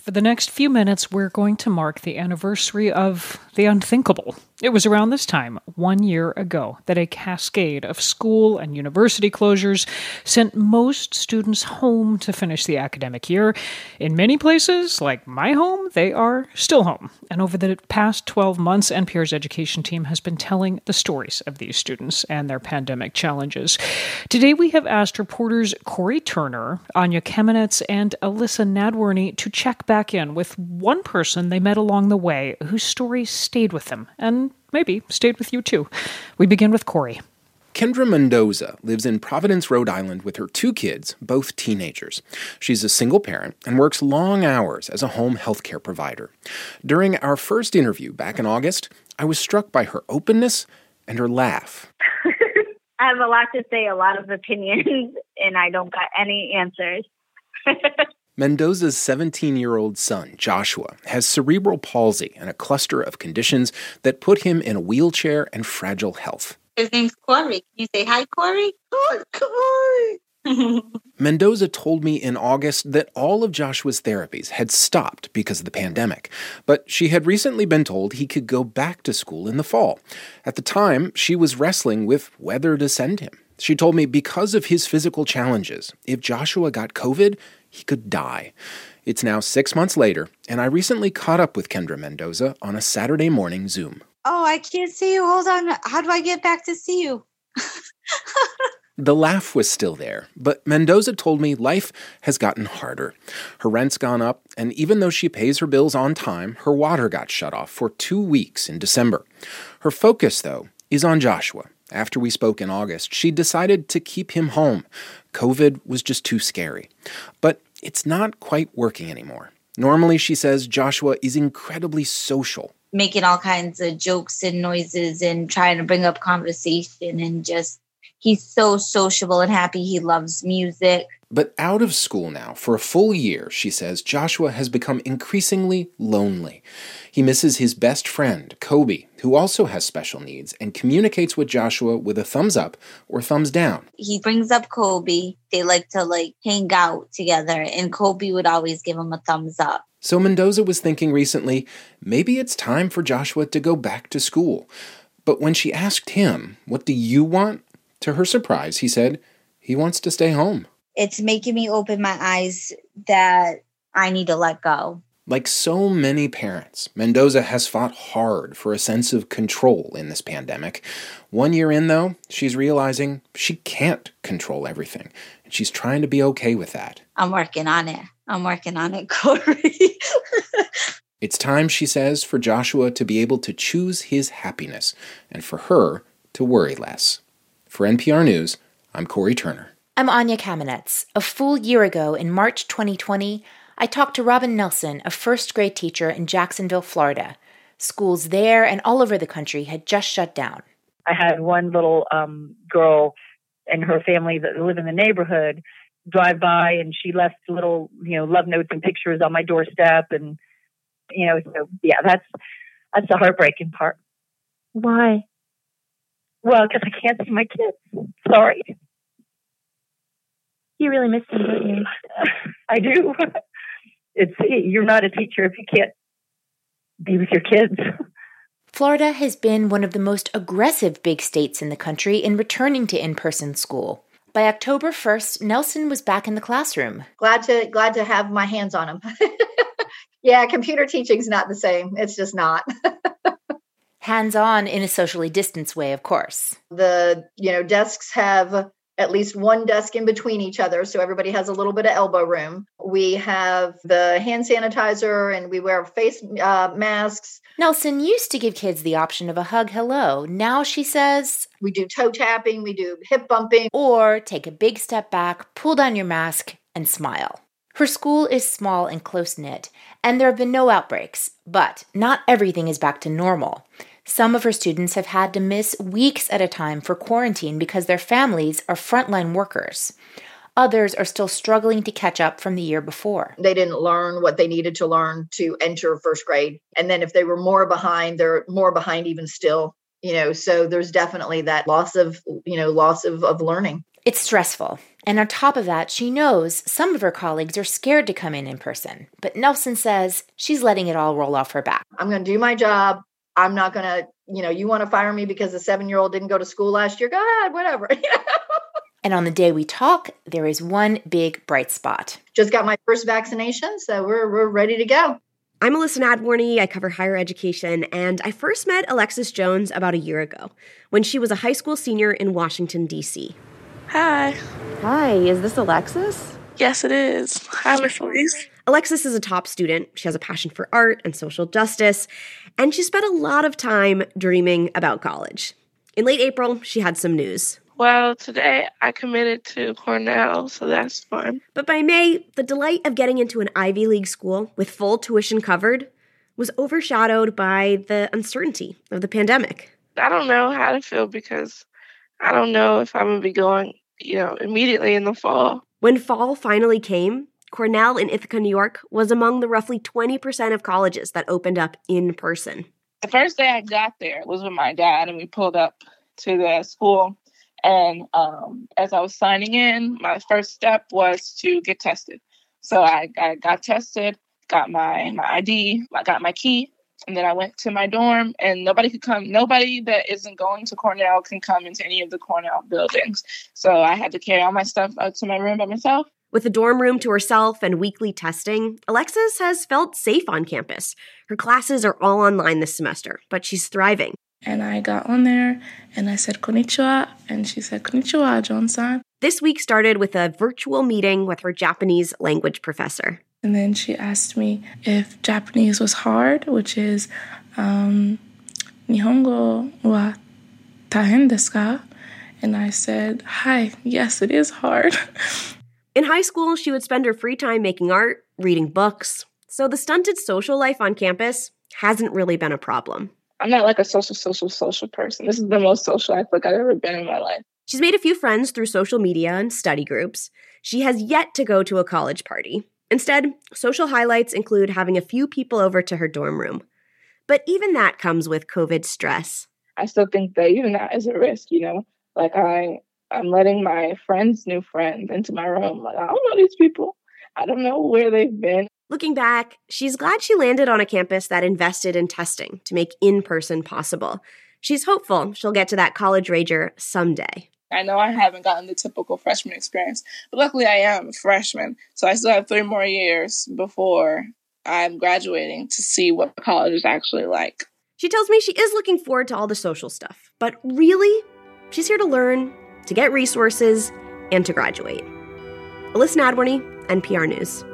For the next few minutes, we're going to mark the anniversary of the unthinkable. It was around this time, 1 year ago, that a cascade of school and university closures sent most students home to finish the academic year. In many places, like my home, they are still home. And over the past 12 months, NPR's education team has been telling the stories of these students and their pandemic challenges. Today, we have asked reporters Corey Turner, Anya Kamenetz, and Alyssa Nadworny to check back in with one person they met along the way whose story stayed with them and maybe stayed with you too. We begin with Corey. Kendra Mendoza lives in Providence, Rhode Island with her 2 kids, both teenagers. She's a single parent and works long hours as a home healthcare provider. During our first interview back in August, I was struck by her openness and her laugh. I have a lot to say, a lot of opinions, and I don't got any answers. Mendoza's 17-year-old son, Joshua, has cerebral palsy and a cluster of conditions that put him in a wheelchair and fragile health. His name's Corey. Can you say hi, Corey? Hi, Corey. Mendoza told me in August that all of Joshua's therapies had stopped because of the pandemic, but she had recently been told he could go back to school in the fall. At the time, she was wrestling with whether to send him. She told me because of his physical challenges, if Joshua got COVID, he could die. It's now 6 months later, and I recently caught up with Kendra Mendoza on a Saturday morning Zoom. Oh, I can't see you. Hold on. How do I get back to see you? The laugh was still there, but Mendoza told me life has gotten harder. Her rent's gone up, and even though she pays her bills on time, her water got shut off for 2 weeks in December. Her focus, though, is on Joshua. After we spoke in August, she decided to keep him home. COVID was just too scary. But it's not quite working anymore. Normally, she says, Joshua is incredibly social. Making all kinds of jokes and noises and trying to bring up conversation and just, he's so sociable and happy. He loves music. But out of school now, for a full year, she says, Joshua has become increasingly lonely. He misses his best friend, Kobe, who also has special needs and communicates with Joshua with a thumbs up or thumbs down. He brings up Kobe. They like to hang out together, and Kobe would always give him a thumbs up. So Mendoza was thinking recently, maybe it's time for Joshua to go back to school. But when she asked him, what do you want? To her surprise, he said he wants to stay home. It's making me open my eyes that I need to let go. Like so many parents, Mendoza has fought hard for a sense of control in this pandemic. 1 year in, though, she's realizing she can't control everything, and she's trying to be okay with that. I'm working on it, Corey. It's time, she says, for Joshua to be able to choose his happiness, and for her to worry less. For NPR News, I'm Corey Turner. I'm Anya Kamenetz. A full year ago, in March 2020, I talked to Robin Nelson, a first-grade teacher in Jacksonville, Florida. Schools there and all over the country had just shut down. I had one little girl and her family that live in the neighborhood drive by, and she left little, love notes and pictures on my doorstep. And, so yeah, that's the heartbreaking part. Why? Well, because I can't see my kids. Sorry. You really miss them, don't you? I do. You're not a teacher if you can't be with your kids. Florida has been one of the most aggressive big states in the country in returning to in-person school. By October 1st, Nelson was back in the classroom. Glad to have my hands on him. Yeah, computer teaching's not the same. It's just not. Hands-on in a socially distanced way, of course. The, desks have at least one desk in between each other, so everybody has a little bit of elbow room. We have the hand sanitizer, and we wear face masks. Nelson used to give kids the option of a hug hello. Now she says, we do toe tapping, we do hip bumping. Or take a big step back, pull down your mask, and smile. Her school is small and close-knit, and there have been no outbreaks, but not everything is back to normal. Some of her students have had to miss weeks at a time for quarantine because their families are frontline workers. Others are still struggling to catch up from the year before. They didn't learn what they needed to learn to enter first grade. And then if they were more behind, they're more behind even still. So there's definitely that loss of learning. It's stressful. And on top of that, she knows some of her colleagues are scared to come in person. But Nelson says she's letting it all roll off her back. I'm going to do my job. I'm not going to, you want to fire me because the 7-year-old didn't go to school last year. Go ahead, whatever. And on the day we talk, there is one big bright spot. Just got my first vaccination, so we're ready to go. I'm Alyssa Nadworny. I cover higher education, and I first met Alexis Jones about a year ago when she was a high school senior in Washington, D.C. Hi. Hi, is this Alexis? Yes, it is. Hi, Miss Elise. Alexis is a top student. She has a passion for art and social justice, and she spent a lot of time dreaming about college. In late April, she had some news. Well, today I committed to Cornell, so that's fun. But by May, the delight of getting into an Ivy League school with full tuition covered was overshadowed by the uncertainty of the pandemic. I don't know how to feel because I don't know if I'm going to be going, immediately in the fall. When fall finally came, Cornell in Ithaca, New York was among the roughly 20% of colleges that opened up in person. The first day I got there was with my dad, and we pulled up to the school. And as I was signing in, my first step was to get tested. So I got tested, got my ID, I got my key, and then I went to my dorm, and nobody could come. Nobody that isn't going to Cornell can come into any of the Cornell buildings. So I had to carry all my stuff out to my room by myself. With the dorm room to herself and weekly testing, Alexis has felt safe on campus. Her classes are all online this semester, but she's thriving. And I got on there and I said, konnichiwa. And she said, konnichiwa, Johnson. This week started with a virtual meeting with her Japanese language professor. And then she asked me if Japanese was hard, which is, Nihongo wa tahen desu ka? And I said, hi, yes, it is hard. In high school, she would spend her free time making art, reading books. So the stunted social life on campus hasn't really been a problem. I'm not like a social person. This is the most social I feel like I've ever been in my life. She's made a few friends through social media and study groups. She has yet to go to a college party. Instead, social highlights include having a few people over to her dorm room. But even that comes with COVID stress. I still think that even that is a risk, Like I'm letting my new friends into my room. Like, I don't know these people. I don't know where they've been. Looking back, she's glad she landed on a campus that invested in testing to make in-person possible. She's hopeful she'll get to that college rager someday. I know I haven't gotten the typical freshman experience, but luckily I am a freshman, so I still have 3 more years before I'm graduating to see what college is actually like. She tells me she is looking forward to all the social stuff, but really, she's here to learn, to get resources, and to graduate. Alyssa Nadworny, NPR News.